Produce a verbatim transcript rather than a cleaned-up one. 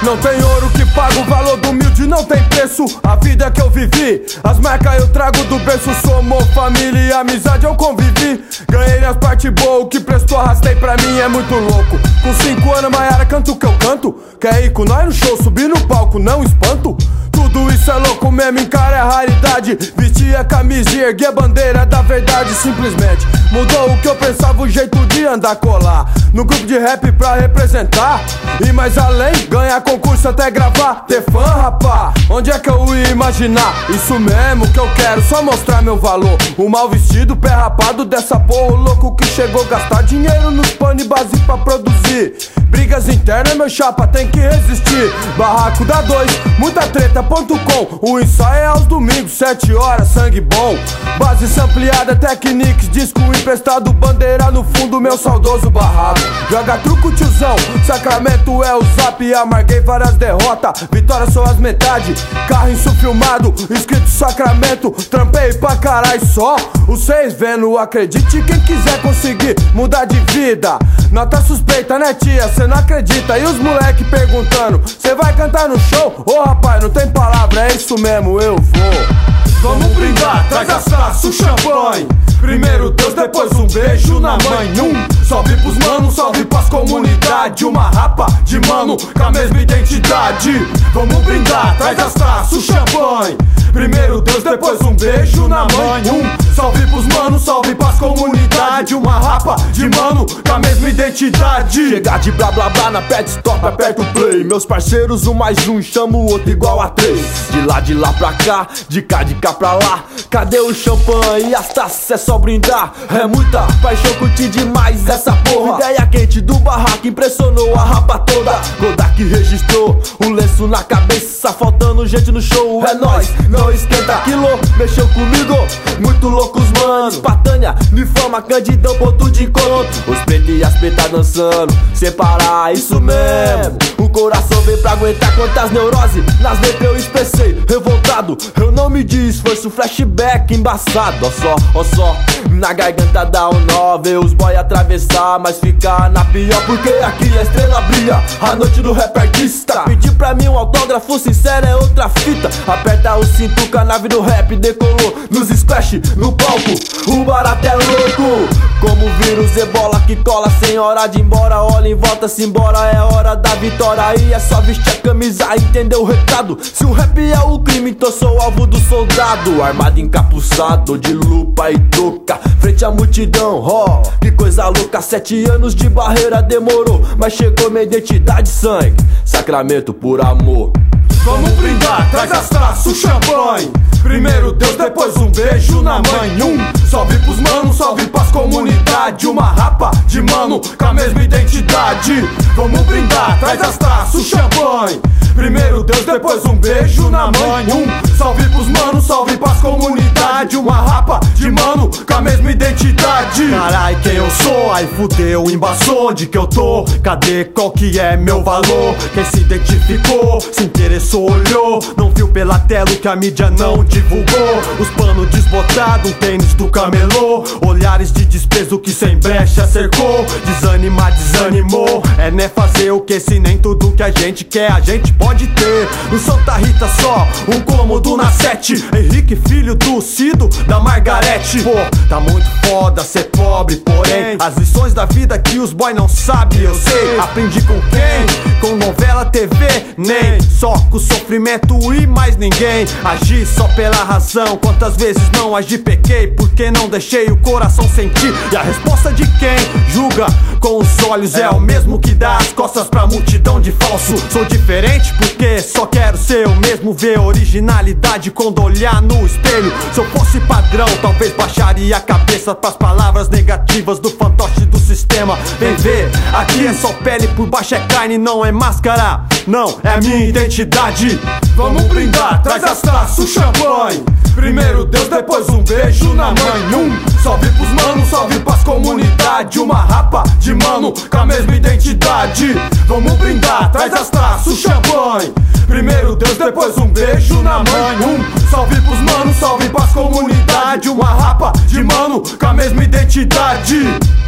Não tem ouro que paga o valor do humilde, não tem preço. A vida que eu vivi, as marcas eu trago do berço. Somos família e amizade eu convivi. Ganhei nas partes boas, o que prestou arrastei pra mim é muito louco. Com cinco anos Maiara canta o que eu canto. Quer ir com nós no show, subir no palco, não espanto. Tudo isso é louco mesmo, encara a raridade. Vestir a camisa e erguer a bandeira da verdade. Simplesmente mudou o que eu pensava, o jeito de andar, colar no grupo de rap pra representar. E mais além, ganhar concurso até gravar. Ter fã, rapá, onde é que eu ia imaginar? Isso mesmo que eu quero, só mostrar meu valor. O mal vestido, pé rapado dessa porra. O louco que chegou a gastar dinheiro nos pano e base pra produzir. Brigas internas, meu chapa, tem que resistir. Barraco da dois, muita treta ponto com. O ensaio é aos domingos, sete horas, sangue bom. Base sampleada, Technics, disco emprestado. Bandeira no fundo, meu saudoso barraco. Joga truco, tiozão, Sacramento é o zap. Amarguei várias derrotas, vitórias são as metade. Carro insufilmado, escrito Sacramento. Trampei pra caralho só, vocês vendo. Acredite quem quiser conseguir mudar de vida. Nota suspeita, né tia, cê não acredita. E os moleque perguntando, cê vai cantar no show? Ô rapaz, não tem palavra, é isso mesmo, eu vou. Vamos brindar, traz as taças, o champanhe. Primeiro Deus, depois um beijo na mãe. Um salve pros manos, salve pras comunidades. Uma rapa de mano com a mesma identidade. Vamos brindar, traz as taças, o champanhe. Primeiro Deus, depois um beijo na mãe. Um salve pros manos, salve pras comunidades. Uma rapa de mano com a mesma identidade. Chegar de blá blá blá na pet stop, aperta o play. Meus parceiros, um mais um, chama o outro igual a três. De lá de lá pra cá, de cá de cá pra lá. Cadê o champanhe e as taças? É só brindar. É muita paixão, curti demais essa porra. Ideia quente do barraco impressionou a rapa toda. Kodak registrou um lenço na cabeça, faltando gente no show. É nóis, não esquenta. Quilo mexeu comigo, muito loucos manos. Patânia, me forma, candidão, ponto de encontro. Os pretos e as pretas dançando, sem parar, isso mesmo. O coração veio pra aguentar quantas neuroses. Nas letras eu expressei, revoltado. Eu não me diz, foi um flashback embaçado. Ó só, ó só, na garganta dá um nó. Ver os boy atravessar, mas ficar na pior. Porque aqui a estrela brilha, a noite do rap artista. Pedir pra mim um autógrafo sincero é outra fita. Aperta o cinto, que a nave do rap decolou. Nos splash, no palco, o barato é louco. Como vírus, ebola que cola sem hora de ir embora. Olha em volta, se embora, é hora da vitória. Aí é só vestir a camisa e entender o recado. Se o rap é o crime, então sou alvo do soldado. Armado, encapuçado, de lupa e touca, frente à multidão, ó, oh, que coisa louca. Sete anos de barreira demorou, mas chegou minha identidade, sangue, Sacramento por amor. Vamos brindar, traz as taças, o champanhe. Primeiro Deus, depois um beijo na mãe. Um salve pros manos, salve pras comunidades. Uma rapa de mano com a mesma identidade. Vamos brindar, traz as taças, o champanhe. Primeiro Deus, depois um beijo na mãe. Um salve pros manos, salve pras comunidades. Uma rapa de mano com a mesma identidade. Carai, quem eu sou? Aí fudeu, embaçou, onde que eu tô? Cadê, qual que é meu valor? Quem se identificou, se interessou, olhou. Não viu pela tela o que a mídia não divulgou. Os panos desbotados, um tênis do camelô. Olhares de desprezo que sem brecha cercou. Desanimar, desanimou. É né fazer o que se nem tudo que a gente quer a gente pode ter. No Santa Rita só um cômodo na sete. Henrique, filho do Cido, da Margarete. Pô, tá muito foda ser pobre, porém as lições da vida que os boy não sabem, eu sei. Aprendi com quem? Com novela, T V, nem. Só com sofrimento e mais ninguém. Agi só pela razão, quantas vezes não agi, pequei porque não deixei o coração sentir. E a resposta de quem julga com os olhos é o mesmo que dá as costas pra multidão de falso. Sou diferente porque só quero ser o mesmo, ver originalidade quando olhar no espelho. Se eu fosse padrão, talvez baixaria a cabeça pras palavras negativas do fantoche do sistema. Vem ver, aqui é só pele, por baixo é carne, não é máscara. Não, é a minha identidade. Vamos brindar, traz as taças, o champanhe. Primeiro Deus, depois um beijo na mãe. Um salve pros manos, salve pras comunidades. Uma rapa de mano com a mesma identidade. Vamos brindar, traz as taças, o champanhe. Primeiro Deus, depois um beijo na mãe. Um salve pros manos, salve pras comunidades. Uma rapa de mano com a mesma identidade.